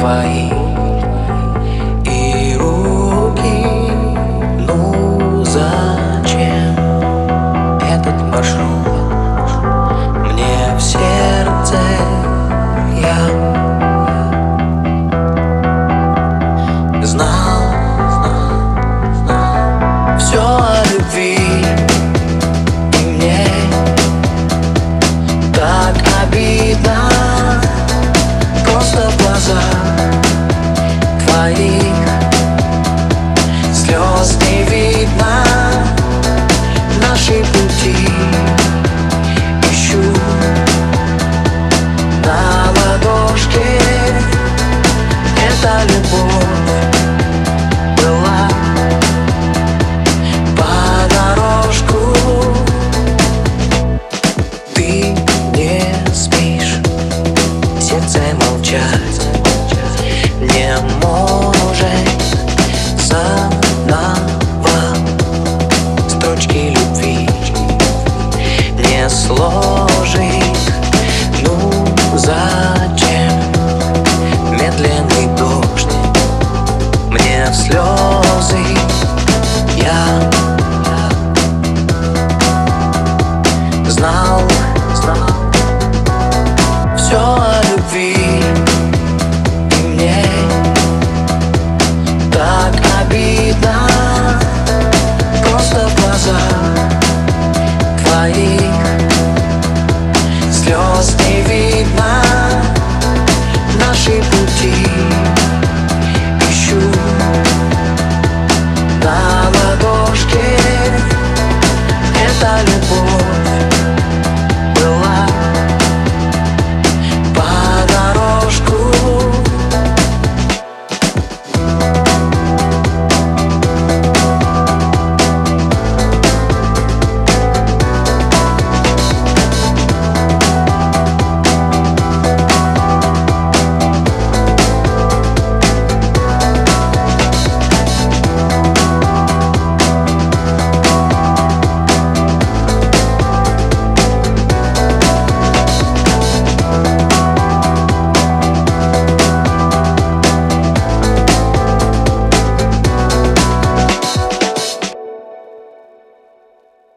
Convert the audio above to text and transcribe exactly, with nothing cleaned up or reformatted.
твои и руки. Ну зачем этот маршрут мне в сердце? Я знал, знал, знал все о любви, и мне так обидно. Просто в глазах твоих слез не видно. Наши пути ищу на ладошке. Эта любовь была понарошку. Ты не спишь, сердце молчать не может. Заново строчки любви не сложить. Ну зачем медленный дождь мне в слезы? Я знал, знал все о любви, и мне так обидно. Просто в глазах твоих слез не видно. Наши пути